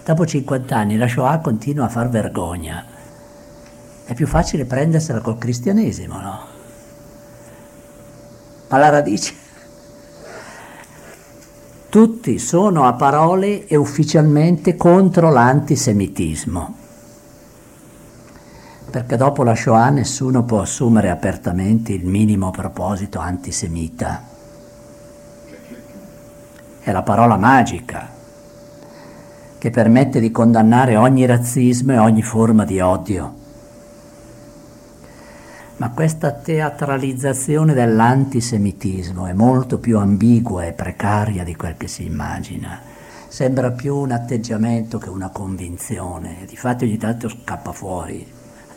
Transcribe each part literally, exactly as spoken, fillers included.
Dopo cinquanta anni la Shoah continua a far vergogna. È più facile prendersela col cristianesimo, no? Ma la radice... Tutti sono a parole e ufficialmente contro l'antisemitismo. Perché dopo la Shoah nessuno può assumere apertamente il minimo proposito antisemita. È la parola magica che permette di condannare ogni razzismo e ogni forma di odio. Ma questa teatralizzazione dell'antisemitismo è molto più ambigua e precaria di quel che si immagina. Sembra più un atteggiamento che una convinzione. Difatti ogni tanto scappa fuori.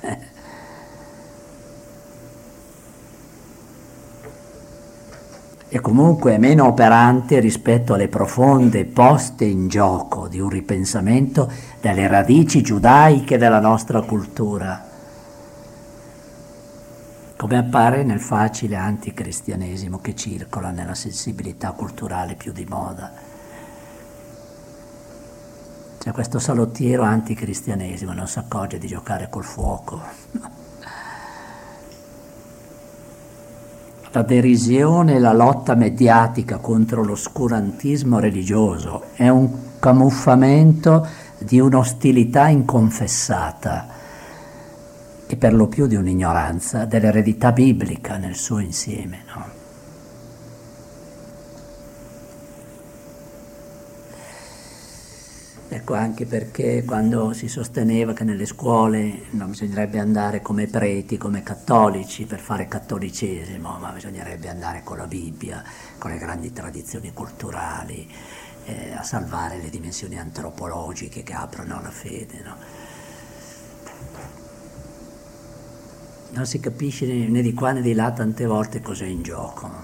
E comunque è meno operante rispetto alle profonde poste in gioco di un ripensamento delle radici giudaiche della nostra cultura, come appare nel facile anticristianesimo che circola nella sensibilità culturale più di moda. C'è questo salottiero anticristianesimo, non si accorge di giocare col fuoco. La derisione e la lotta mediatica contro l'oscurantismo religioso è un camuffamento di un'ostilità inconfessata e per lo più di un'ignoranza dell'eredità biblica nel suo insieme, no? Ecco anche perché quando si sosteneva che nelle scuole non bisognerebbe andare come preti, come cattolici per fare cattolicesimo, ma bisognerebbe andare con la Bibbia, con le grandi tradizioni culturali, eh, a salvare le dimensioni antropologiche che aprono la fede, no? Non si capisce né di qua né di là tante volte cos'è in gioco.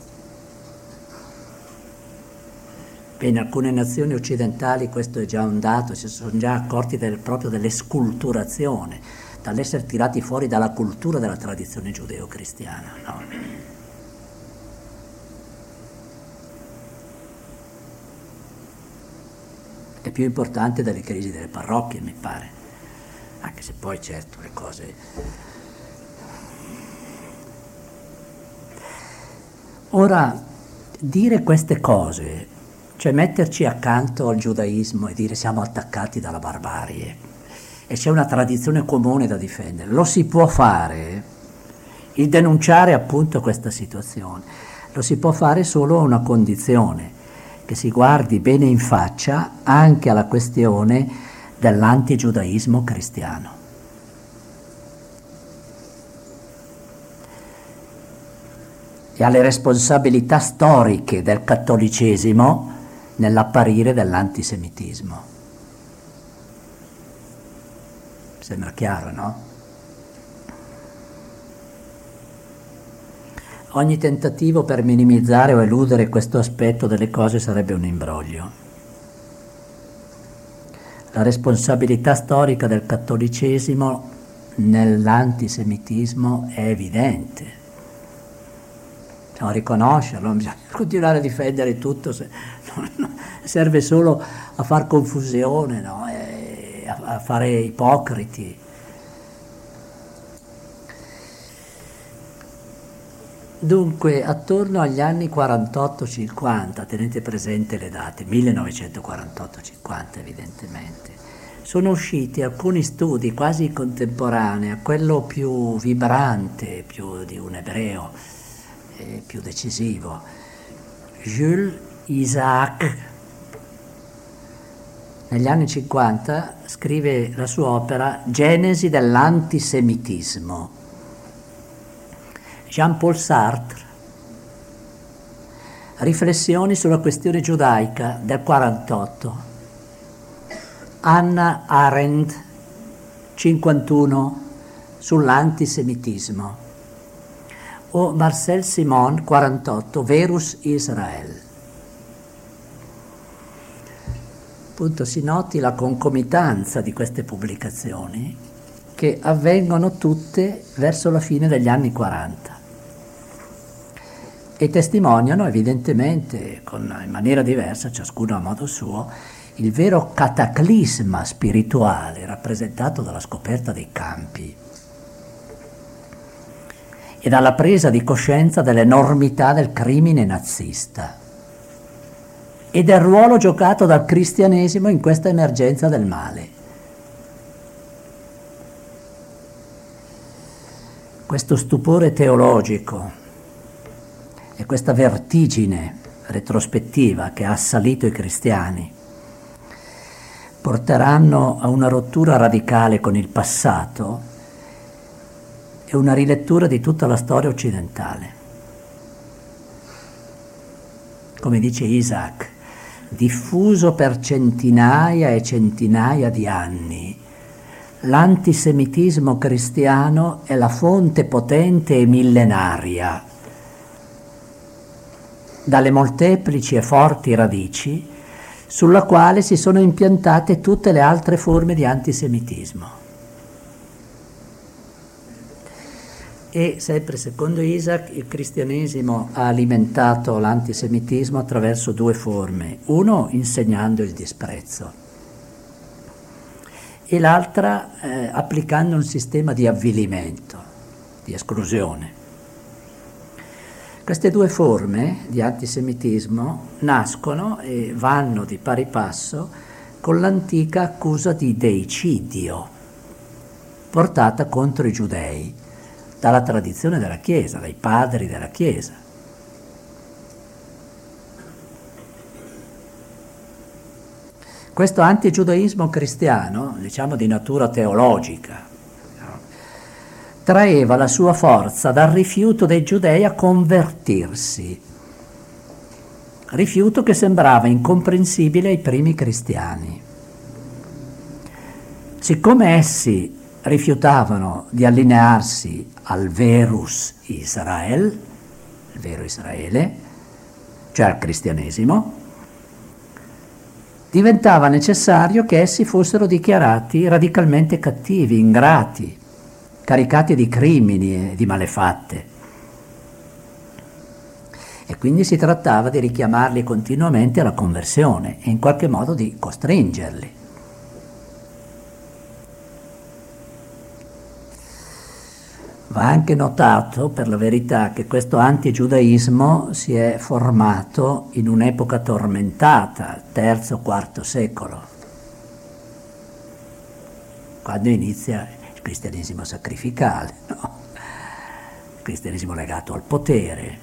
In alcune nazioni occidentali questo è già un dato, si sono già accorti del, proprio dell'esculturazione, dall'essere tirati fuori dalla cultura della tradizione giudeo-cristiana, no? È più importante delle crisi delle parrocchie, mi pare, anche se poi certo le cose... Ora, dire queste cose, cioè metterci accanto al giudaismo e dire siamo attaccati dalla barbarie e c'è una tradizione comune da difendere, lo si può fare, il denunciare appunto questa situazione, lo si può fare solo a una condizione, che si guardi bene in faccia anche alla questione dell'antigiudaismo cristiano. E alle responsabilità storiche del cattolicesimo nell'apparire dell'antisemitismo. Sembra chiaro, no? Ogni tentativo per minimizzare o eludere questo aspetto delle cose sarebbe un imbroglio. La responsabilità storica del cattolicesimo nell'antisemitismo è evidente. Bisogna riconoscerlo, non bisogna continuare a difendere tutto, se, no, no, serve solo a far confusione, no? E a, a fare ipocriti. Dunque, attorno agli anni quarantotto cinquanta, tenete presente le date, millenovecentoquarantotto cinquanta evidentemente, sono usciti alcuni studi quasi contemporanei a quello più vibrante, più di un ebreo, più decisivo, Jules Isaac. Negli anni cinquanta scrive la sua opera Genesi dell'antisemitismo. Jean-Paul Sartre, Riflessioni sulla questione giudaica del quarantotto. Hannah Arendt, cinquantuno, sull'antisemitismo. O Marcel Simon, quarantotto, Verus Israel. Appunto si noti la concomitanza di queste pubblicazioni che avvengono tutte verso la fine degli anni quaranta e testimoniano evidentemente, con, in maniera diversa, ciascuno a modo suo, il vero cataclisma spirituale rappresentato dalla scoperta dei campi e dalla presa di coscienza dell'enormità del crimine nazista e del ruolo giocato dal cristianesimo in questa emergenza del male. Questo stupore teologico e questa vertigine retrospettiva che ha assalito i cristiani porteranno a una rottura radicale con il passato e una rilettura di tutta la storia occidentale. Come dice Isaac, diffuso per centinaia e centinaia di anni, l'antisemitismo cristiano è la fonte potente e millenaria dalle molteplici e forti radici sulla quale si sono impiantate tutte le altre forme di antisemitismo. E sempre secondo Isaac il cristianesimo ha alimentato l'antisemitismo attraverso due forme: uno insegnando il disprezzo e l'altra eh, applicando un sistema di avvilimento, di esclusione. Queste due forme di antisemitismo nascono e vanno di pari passo con l'antica accusa di deicidio portata contro i giudei dalla tradizione della Chiesa, dai padri della Chiesa. Questo antigiudaismo cristiano, diciamo di natura teologica, traeva la sua forza dal rifiuto dei giudei a convertirsi, rifiuto che sembrava incomprensibile ai primi cristiani. Siccome essi rifiutavano di allinearsi al verus Israel, il vero Israele, cioè al cristianesimo, diventava necessario che essi fossero dichiarati radicalmente cattivi, ingrati, caricati di crimini e di malefatte. E quindi si trattava di richiamarli continuamente alla conversione e in qualche modo di costringerli. Va anche notato, per la verità, che questo antigiudaismo si è formato in un'epoca tormentata, terzo quarto secolo, quando inizia il cristianesimo sacrificale, no? Il cristianesimo legato al potere,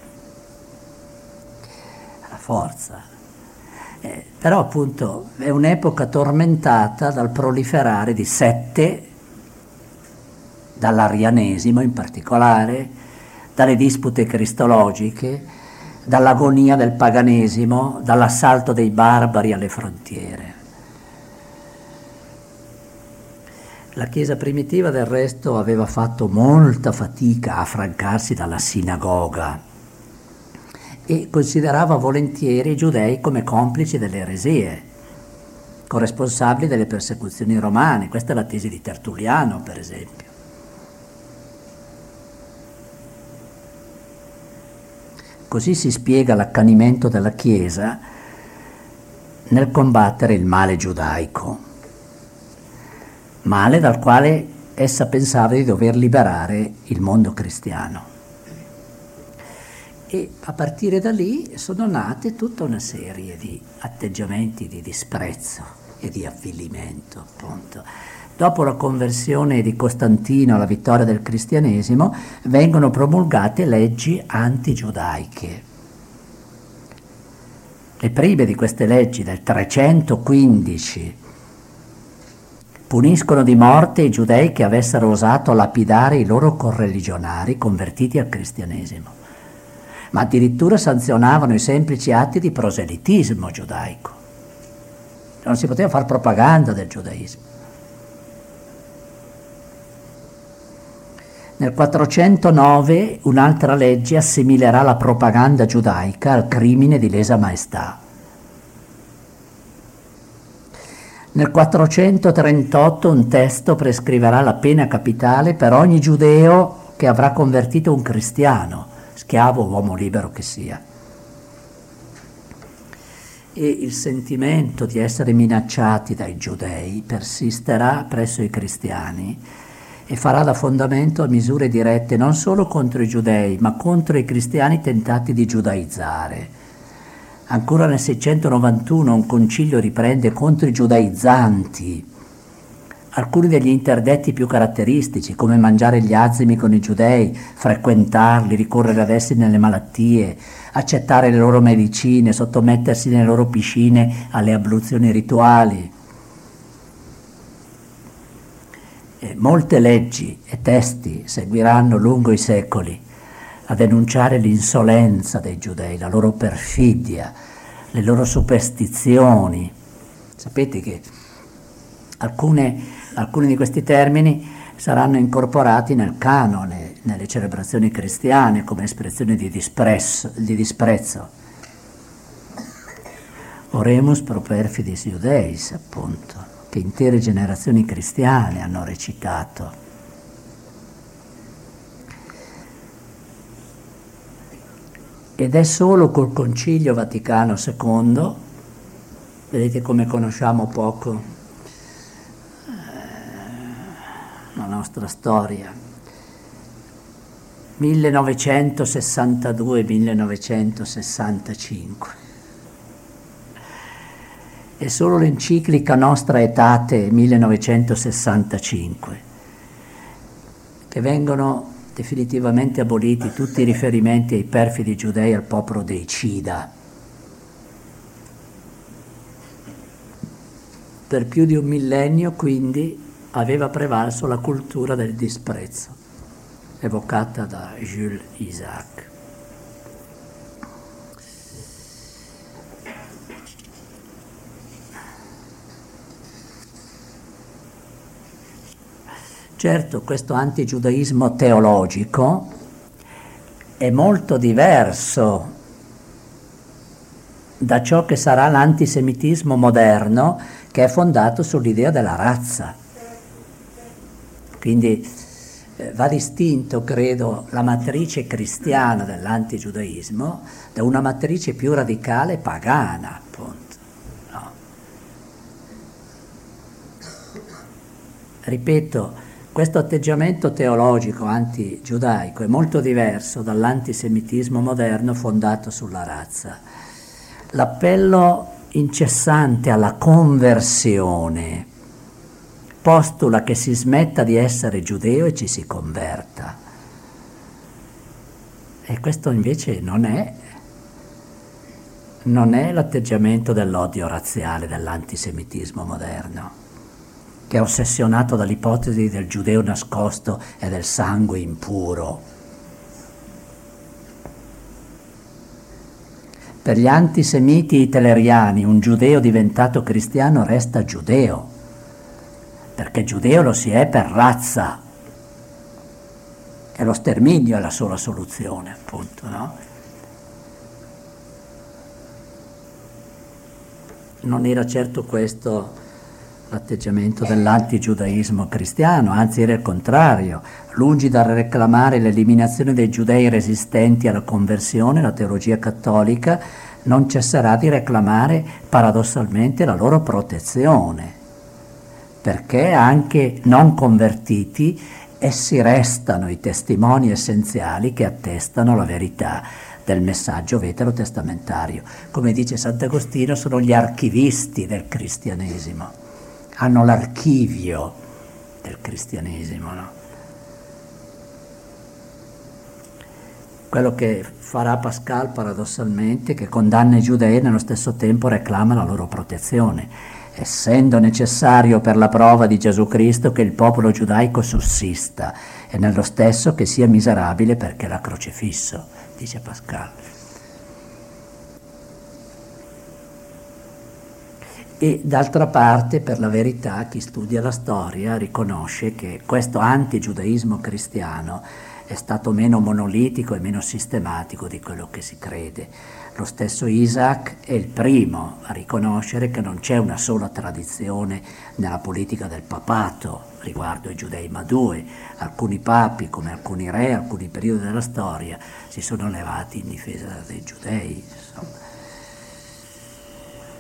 alla forza. Eh, però appunto è un'epoca tormentata dal proliferare di sette, dall'arianesimo in particolare, dalle dispute cristologiche, dall'agonia del paganesimo, dall'assalto dei barbari alle frontiere. La Chiesa primitiva del resto aveva fatto molta fatica a francarsi dalla sinagoga e considerava volentieri i giudei come complici delle eresie, corresponsabili delle persecuzioni romane. Questa è la tesi di Tertulliano, per esempio. Così si spiega l'accanimento della Chiesa nel combattere il male giudaico, male dal quale essa pensava di dover liberare il mondo cristiano. E a partire da lì sono nate tutta una serie di atteggiamenti di disprezzo e di avvilimento, appunto. Dopo la conversione di Costantino alla vittoria del cristianesimo, vengono promulgate leggi antigiudaiche. Le prime di queste leggi, del trecentoquindici, puniscono di morte i giudei che avessero osato lapidare i loro correligionari convertiti al cristianesimo, ma addirittura sanzionavano i semplici atti di proselitismo giudaico. Non si poteva fare propaganda del giudaismo. Nel quattrocentonove un'altra legge assimilerà la propaganda giudaica al crimine di lesa maestà. Nel quattrocentotrentotto un testo prescriverà la pena capitale per ogni giudeo che avrà convertito un cristiano, schiavo o uomo libero che sia. e il sentimento di essere minacciati dai giudei persisterà presso i cristiani e farà da fondamento a misure dirette non solo contro i giudei, ma contro i cristiani tentati di giudaizzare. Ancora nel seicentonovantuno un concilio riprende contro i giudaizzanti alcuni degli interdetti più caratteristici, come mangiare gli azimi con i giudei, frequentarli, ricorrere ad essi nelle malattie, accettare le loro medicine, sottomettersi nelle loro piscine alle abluzioni rituali. E molte leggi e testi seguiranno lungo i secoli a denunciare l'insolenza dei giudei, la loro perfidia, le loro superstizioni. Sapete che alcune Alcuni di questi termini saranno incorporati nel canone, nelle celebrazioni cristiane, come espressione di disprezzo. Di disprezzo. Oremus pro perfidis Iudeis, appunto, che intere generazioni cristiane hanno recitato. Ed è solo col Concilio Vaticano secondo, vedete come conosciamo poco la nostra storia, millenovecentosessantadue millenovecentosessantacinque. È solo l'enciclica Nostra Aetate millenovecentosessantacinque che vengono definitivamente aboliti tutti i riferimenti ai perfidi giudei, al popolo dei Cida. Per più di un millennio, quindi, aveva prevalso la cultura del disprezzo, evocata da Jules Isaac. Certo, questo antigiudaismo teologico è molto diverso da ciò che sarà l'antisemitismo moderno, che è fondato sull'idea della razza. Quindi eh, va distinto, credo, la matrice cristiana dell'antigiudaismo da una matrice più radicale pagana, appunto. No. Ripeto, questo atteggiamento teologico antigiudaico è molto diverso dall'antisemitismo moderno fondato sulla razza. L'appello incessante alla conversione postula che si smetta di essere giudeo e ci si converta. E questo invece non è, non è l'atteggiamento dell'odio razziale, dell'antisemitismo moderno, che è ossessionato dall'ipotesi del giudeo nascosto e del sangue impuro. Per gli antisemiti hitleriani un giudeo diventato cristiano resta giudeo, perché giudeo lo si è per razza, e lo sterminio è la sola soluzione, appunto, no? Non era certo questo l'atteggiamento dell'antigiudaismo cristiano, anzi era il contrario. Lungi dal reclamare l'eliminazione dei giudei resistenti alla conversione, la teologia cattolica non cesserà di reclamare paradossalmente la loro protezione, perché anche non convertiti essi restano i testimoni essenziali che attestano la verità del messaggio veterotestamentario. Come dice Sant'Agostino, sono gli archivisti del cristianesimo, hanno l'archivio del cristianesimo, no? Quello che farà Pascal paradossalmente, che condanna i giudei e nello stesso tempo reclama la loro protezione, essendo necessario per la prova di Gesù Cristo che il popolo giudaico sussista e nello stesso che sia miserabile perché l'ha crocifisso, dice Pascal. E d'altra parte, per la verità, chi studia la storia riconosce che questo antigiudaismo cristiano è stato meno monolitico e meno sistematico di quello che si crede. Lo stesso Isaac è il primo a riconoscere che non c'è una sola tradizione nella politica del papato riguardo ai giudei, ma due. Alcuni papi, come alcuni re, alcuni periodi della storia, si sono levati in difesa dei giudei, insomma.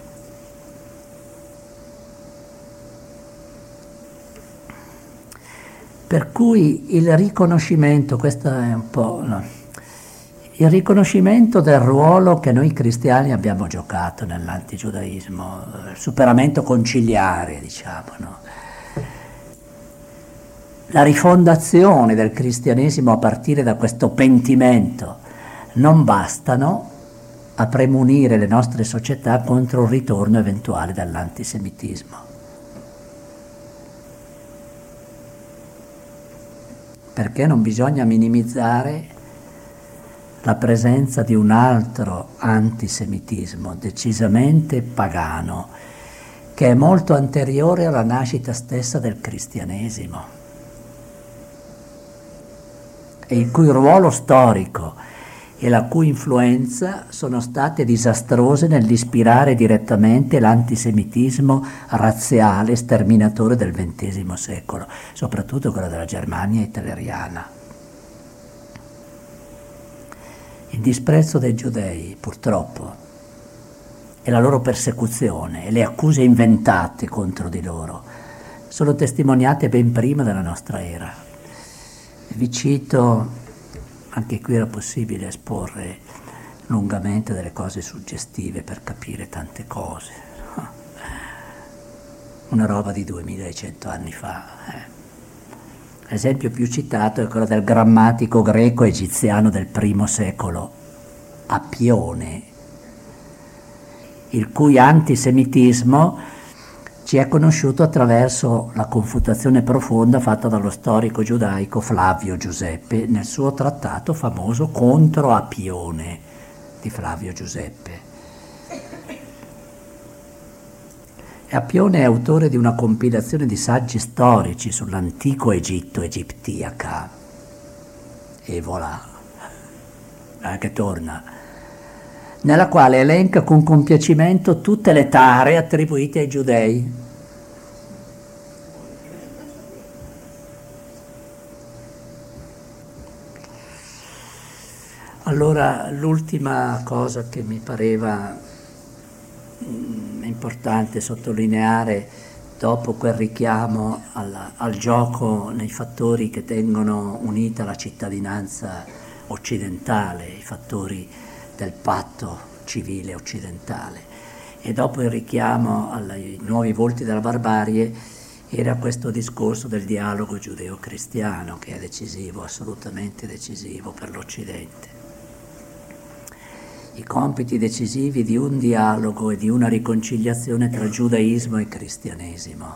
Per cui il riconoscimento, questo è un po', no, il riconoscimento del ruolo che noi cristiani abbiamo giocato nell'antigiudaismo, il superamento conciliare, diciamo, no? La rifondazione del cristianesimo a partire da questo pentimento non bastano a premunire le nostre società contro un ritorno eventuale dall'antisemitismo. Perché non bisogna minimizzare la presenza di un altro antisemitismo decisamente pagano, che è molto anteriore alla nascita stessa del cristianesimo e il cui ruolo storico e la cui influenza sono state disastrose nell'ispirare direttamente l'antisemitismo razziale sterminatore del ventesimo secolo, soprattutto quello della Germania hitleriana. Il disprezzo dei giudei, purtroppo, e la loro persecuzione e le accuse inventate contro di loro sono testimoniate ben prima della nostra era. Vi cito, anche qui era possibile esporre lungamente delle cose suggestive per capire tante cose. Una roba di duemiladuecento anni fa. Eh. L'esempio più citato è quello del grammatico greco-egiziano del primo secolo, Appione, il cui antisemitismo ci è conosciuto attraverso la confutazione profonda fatta dallo storico giudaico Flavio Giuseppe nel suo trattato famoso Contro Appione di Flavio Giuseppe. E Appione è autore di una compilazione di saggi storici sull'antico Egitto, Egiptiaca, e voilà, eh, che torna, nella quale elenca con compiacimento tutte le tare attribuite ai giudei. Allora, l'ultima cosa che mi pareva mh, importante sottolineare dopo quel richiamo al, al gioco nei fattori che tengono unita la cittadinanza occidentale, i fattori del patto civile occidentale, e dopo il richiamo ai nuovi volti della barbarie era questo discorso del dialogo giudeo-cristiano che è decisivo, assolutamente decisivo per l'Occidente. I compiti decisivi di un dialogo e di una riconciliazione tra giudaismo e cristianesimo.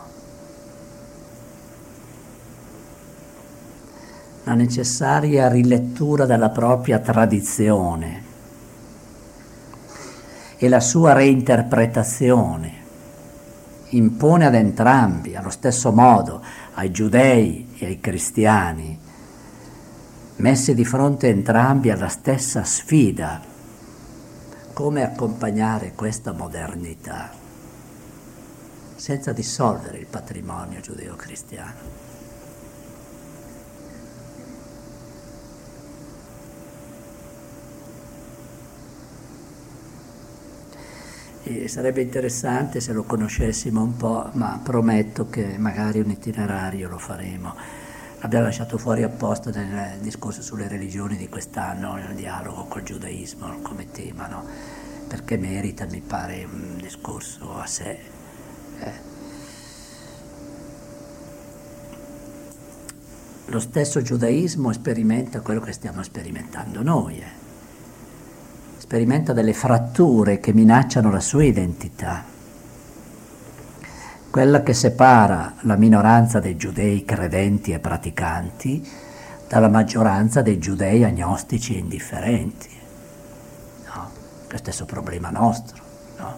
La necessaria rilettura della propria tradizione e la sua reinterpretazione impone ad entrambi, allo stesso modo, ai giudei e ai cristiani, messi di fronte entrambi alla stessa sfida, come accompagnare questa modernità senza dissolvere il patrimonio giudeo-cristiano. E sarebbe interessante se lo conoscessimo un po', ma prometto che magari un itinerario lo faremo. L'abbiamo lasciato fuori apposta nel discorso sulle religioni di quest'anno, nel dialogo col giudaismo come tema, no? Perché merita, mi pare, un discorso a sé. Eh. Lo stesso giudaismo sperimenta quello che stiamo sperimentando noi, eh. Sperimenta delle fratture che minacciano la sua identità, quella che separa la minoranza dei giudei credenti e praticanti dalla maggioranza dei giudei agnostici e indifferenti. No? Lo stesso problema nostro. No?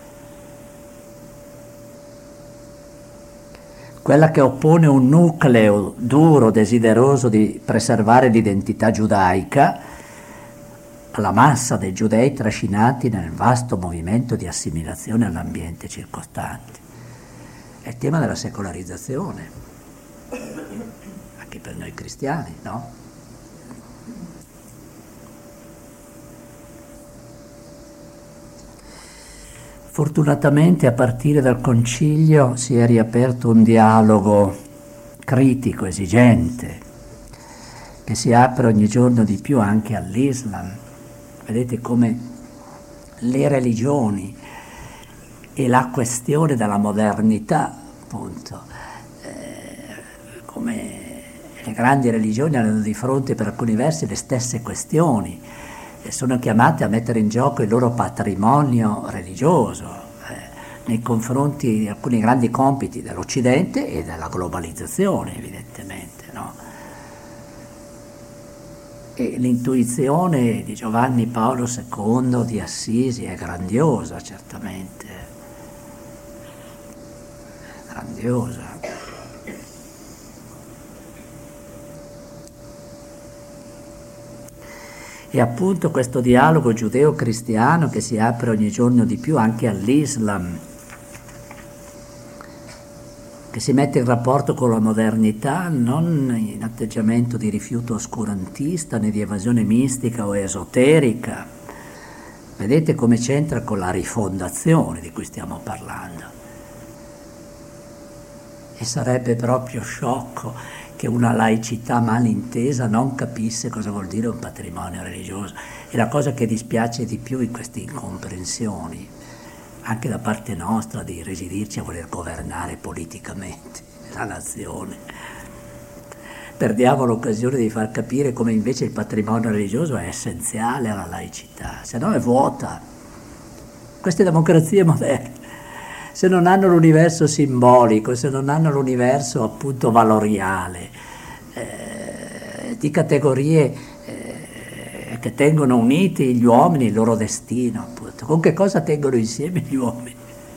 Quella che oppone un nucleo duro, desideroso di preservare l'identità giudaica, la massa dei giudei trascinati nel vasto movimento di assimilazione all'ambiente circostante. È il tema della secolarizzazione, anche per noi cristiani, no? Fortunatamente a partire dal Concilio si è riaperto un dialogo critico, esigente, che si apre ogni giorno di più anche all'Islam. Vedete come le religioni e la questione della modernità, appunto, eh, come le grandi religioni hanno di fronte per alcuni versi le stesse questioni e sono chiamate a mettere in gioco il loro patrimonio religioso eh, nei confronti di alcuni grandi compiti dell'Occidente e della globalizzazione, evidentemente, no? E l'intuizione di Giovanni Paolo secondo di Assisi è grandiosa, certamente, grandiosa. E appunto questo dialogo giudeo-cristiano che si apre ogni giorno di più anche all'Islam, che si mette in rapporto con la modernità non in atteggiamento di rifiuto oscurantista né di evasione mistica o esoterica. Vedete come c'entra con la rifondazione di cui stiamo parlando. E sarebbe proprio sciocco che una laicità malintesa non capisse cosa vuol dire un patrimonio religioso. È la cosa che dispiace di più in queste incomprensioni, anche da parte nostra, di residirci a voler governare politicamente la nazione. Perdiamo l'occasione di far capire come invece il patrimonio religioso è essenziale alla laicità, se no è vuota. Queste democrazie moderne, se non hanno l'universo simbolico, se non hanno l'universo appunto valoriale, eh, di categorie eh, che tengono uniti gli uomini, il loro destino, appunto. Con che cosa tengono insieme gli uomini?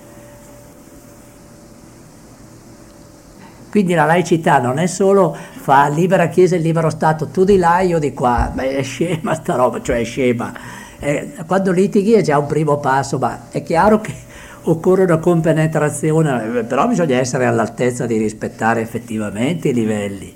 Quindi la laicità non è solo fa libera Chiesa e libero Stato, tu di là, io di qua, ma è scema sta roba, cioè è scema. Eh, quando litighi è già un primo passo, ma è chiaro che occorre una compenetrazione, però bisogna essere all'altezza di rispettare effettivamente i livelli,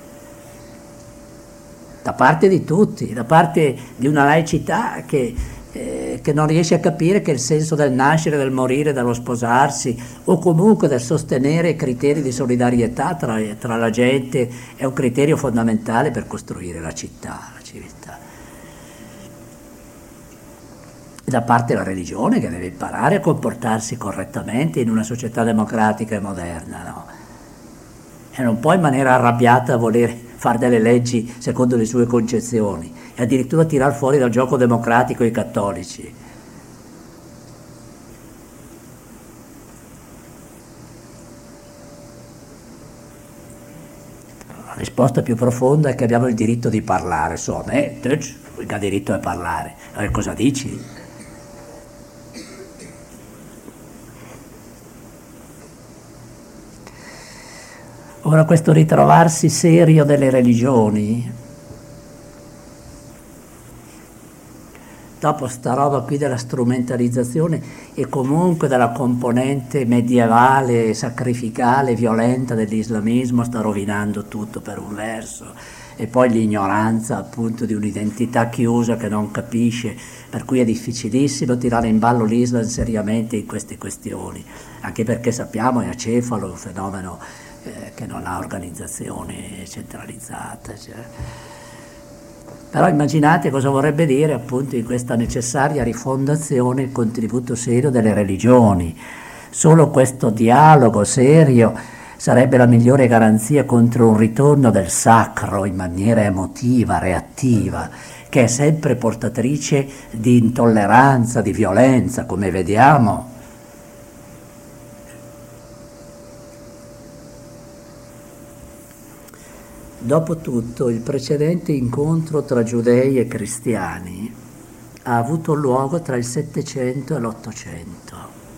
da parte di tutti, da parte di una laicità che, eh, che non riesce a capire che il senso del nascere, del morire, dello sposarsi, o comunque del sostenere criteri di solidarietà tra, tra la gente, è un criterio fondamentale per costruire la città, la civiltà. Da parte della religione, che deve imparare a comportarsi correttamente in una società democratica e moderna, no? E non può in maniera arrabbiata voler fare delle leggi secondo le sue concezioni e addirittura tirar fuori dal gioco democratico i cattolici. La risposta più profonda è che abbiamo il diritto di parlare, so, eh, tu hai diritto a parlare, eh, cosa dici? Ora questo ritrovarsi serio delle religioni, dopo sta roba qui della strumentalizzazione e comunque della componente medievale, sacrificale, violenta dell'islamismo, sta rovinando tutto per un verso, e poi l'ignoranza appunto di un'identità chiusa che non capisce, per cui è difficilissimo tirare in ballo l'Islam seriamente in queste questioni, anche perché sappiamo è acefalo, un fenomeno eh, che non ha organizzazione centralizzata, cioè. Però immaginate cosa vorrebbe dire appunto in questa necessaria rifondazione il contributo serio delle religioni. Solo questo dialogo serio sarebbe la migliore garanzia contro un ritorno del sacro in maniera emotiva, reattiva, che è sempre portatrice di intolleranza, di violenza, come vediamo. Dopotutto, il precedente incontro tra giudei e cristiani ha avuto luogo tra il Settecento e l'Ottocento.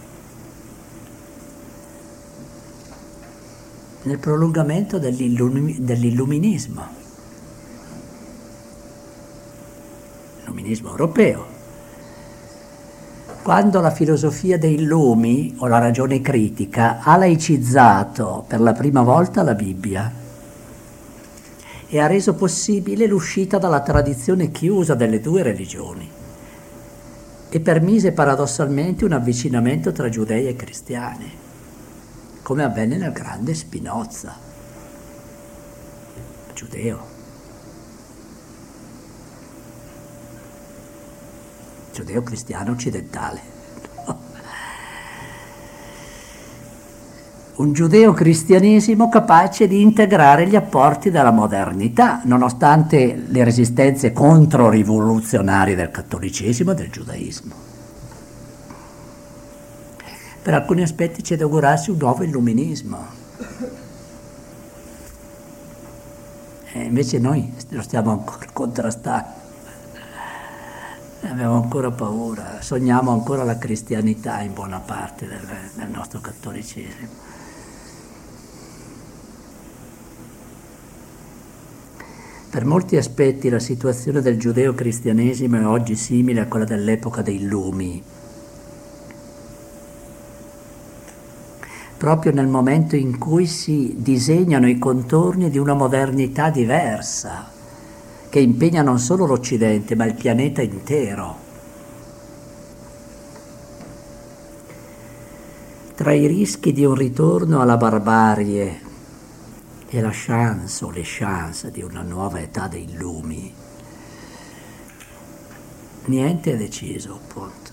Nel prolungamento dell'illumi- dell'illuminismo, l'illuminismo europeo. Quando la filosofia dei lumi, o la ragione critica, ha laicizzato per la prima volta la Bibbia, e ha reso possibile l'uscita dalla tradizione chiusa delle due religioni e permise paradossalmente un avvicinamento tra giudei e cristiani, come avvenne nel grande Spinoza. giudeo. Giudeo-cristiano occidentale. Un giudeo-cristianesimo capace di integrare gli apporti della modernità, nonostante le resistenze controrivoluzionarie del cattolicesimo e del giudaismo. Per alcuni aspetti c'è da augurarsi un nuovo illuminismo. E invece noi lo stiamo ancora contrastando. Abbiamo ancora paura, sogniamo ancora la cristianità in buona parte del, del nostro cattolicesimo. Per molti aspetti la situazione del giudeo-cristianesimo è oggi simile a quella dell'epoca dei Lumi. Proprio nel momento in cui si disegnano i contorni di una modernità diversa, che impegna non solo l'Occidente, ma il pianeta intero. Tra i rischi di un ritorno alla barbarie e la chance o le chance di una nuova età dei lumi, niente è deciso, appunto.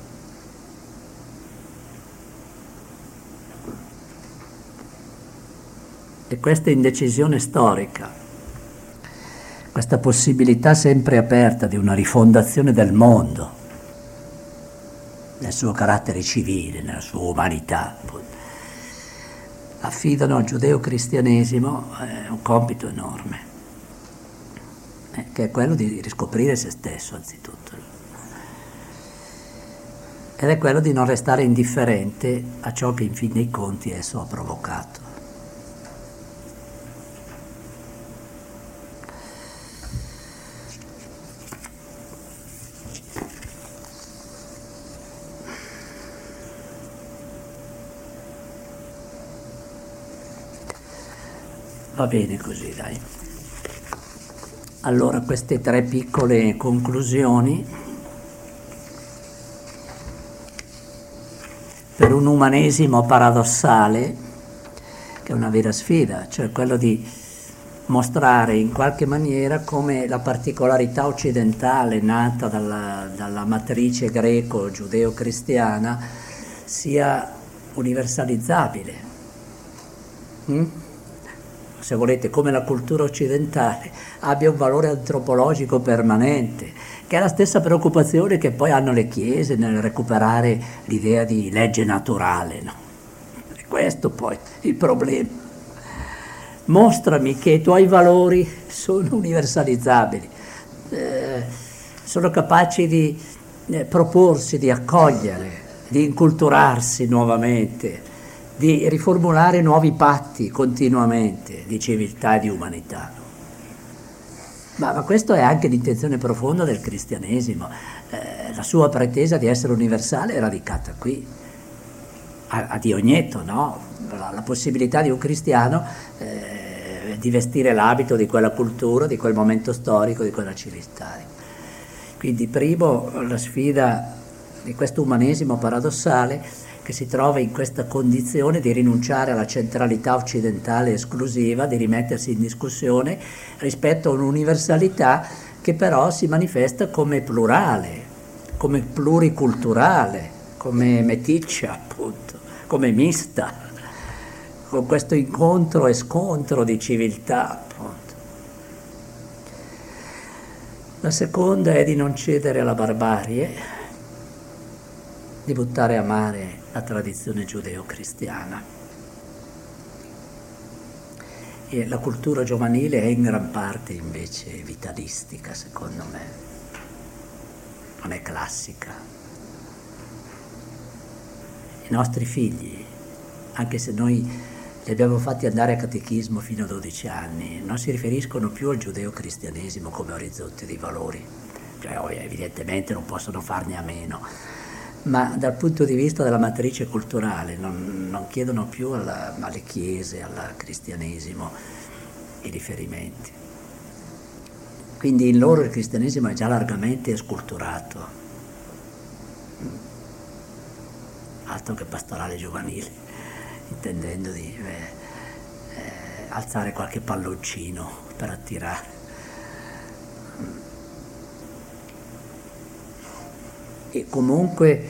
E questa indecisione storica, questa possibilità sempre aperta di una rifondazione del mondo, nel suo carattere civile, nella sua umanità, affidano al giudeo-cristianesimo eh, un compito enorme, eh, che è quello di riscoprire se stesso anzitutto, ed è quello di non restare indifferente a ciò che in fin dei conti esso ha provocato. Va bene così, dai. Allora, queste tre piccole conclusioni per un umanesimo paradossale, che è una vera sfida, cioè quello di mostrare in qualche maniera come la particolarità occidentale nata dalla, dalla matrice greco-giudeo-cristiana sia universalizzabile. Mm? Se volete, come la cultura occidentale abbia un valore antropologico permanente, che è la stessa preoccupazione che poi hanno le chiese nel recuperare l'idea di legge naturale, no? È questo poi il problema. Mostrami che i tuoi valori sono universalizzabili, eh, sono capaci di eh, proporsi, di accogliere, di inculturarsi nuovamente, di riformulare nuovi patti continuamente di civiltà e di umanità. Ma, ma questa è anche l'intenzione profonda del cristianesimo. Eh, la sua pretesa di essere universale è radicata qui, a, a Diogneto, no? La, la possibilità di un cristiano eh, di vestire l'abito di quella cultura, di quel momento storico, di quella civiltà. Quindi, primo, la sfida di questo umanesimo paradossale che si trova in questa condizione di rinunciare alla centralità occidentale esclusiva, di rimettersi in discussione rispetto a un'universalità che però si manifesta come plurale, come pluriculturale, come meticcia, appunto, come mista, con questo incontro e scontro di civiltà, appunto. La seconda è di non cedere alla barbarie, di buttare a mare la tradizione giudeo-cristiana. E la cultura giovanile è in gran parte invece vitalistica, secondo me, non è classica. I nostri figli, anche se noi li abbiamo fatti andare a catechismo fino a dodici anni, non si riferiscono più al giudeo-cristianesimo come orizzonte di valori, cioè oh, evidentemente non possono farne a meno, ma dal punto di vista della matrice culturale non, non chiedono più alla, alle chiese, al cristianesimo i riferimenti. Quindi in loro il cristianesimo è già largamente sculturato, altro che pastorale giovanile, intendendo di... Eh, eh, alzare qualche palloncino per attirare. E comunque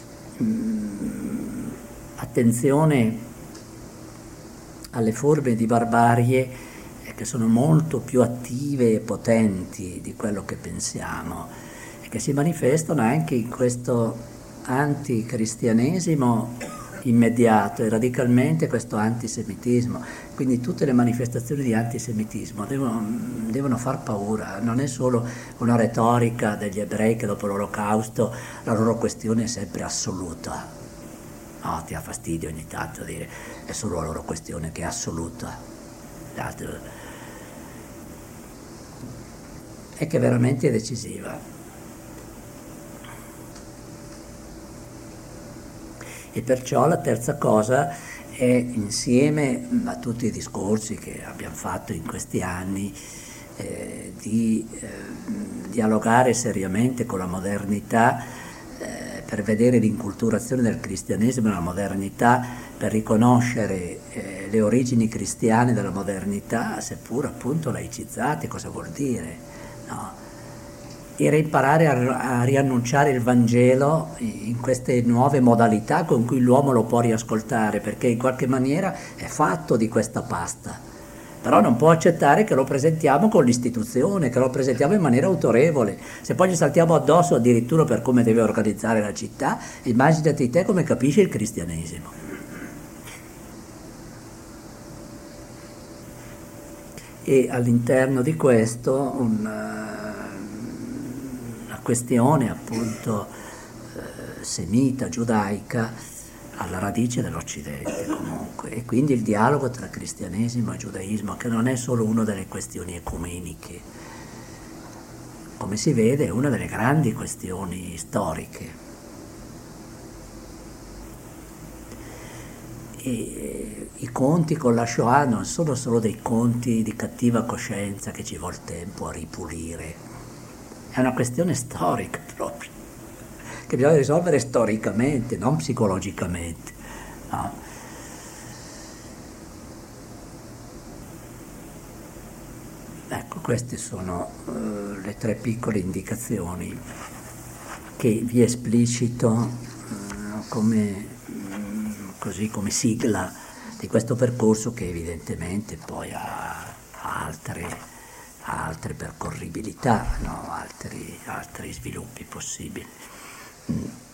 mh, attenzione alle forme di barbarie eh, che sono molto più attive e potenti di quello che pensiamo e che si manifestano anche in questo anticristianesimo immediato e radicalmente questo antisemitismo. Quindi tutte le manifestazioni di antisemitismo devono, devono far paura, non è solo una retorica degli ebrei che dopo l'Olocausto la loro questione è sempre assoluta. No, ti ha fastidio ogni tanto dire è solo la loro questione che è assoluta. È che veramente è decisiva. E perciò la terza cosa è, insieme a tutti i discorsi che abbiamo fatto in questi anni, eh, di eh, dialogare seriamente con la modernità eh, per vedere l'inculturazione del cristianesimo nella modernità, per riconoscere eh, le origini cristiane della modernità, seppur appunto laicizzate, cosa vuol dire, no? E imparare a, a riannunciare il Vangelo in queste nuove modalità con cui l'uomo lo può riascoltare, perché in qualche maniera è fatto di questa pasta, però non può accettare che lo presentiamo con l'istituzione, che lo presentiamo in maniera autorevole. Se poi gli saltiamo addosso addirittura per come deve organizzare la città, immaginati te come capisci il cristianesimo. E all'interno di questo un questione appunto eh, semita, giudaica, alla radice dell'Occidente comunque, e quindi il dialogo tra cristianesimo e giudaismo, che non è solo una delle questioni ecumeniche, come si vede è una delle grandi questioni storiche. E i conti con la Shoah non sono solo dei conti di cattiva coscienza che ci vuole tempo a ripulire. È una questione storica proprio, che bisogna risolvere storicamente, non psicologicamente. No? Ecco, queste sono uh, le tre piccole indicazioni che vi esplicito uh, come, um, così, come sigla di questo percorso, che evidentemente poi ha, ha altre... altre percorribilità, no? altri, altri sviluppi possibili.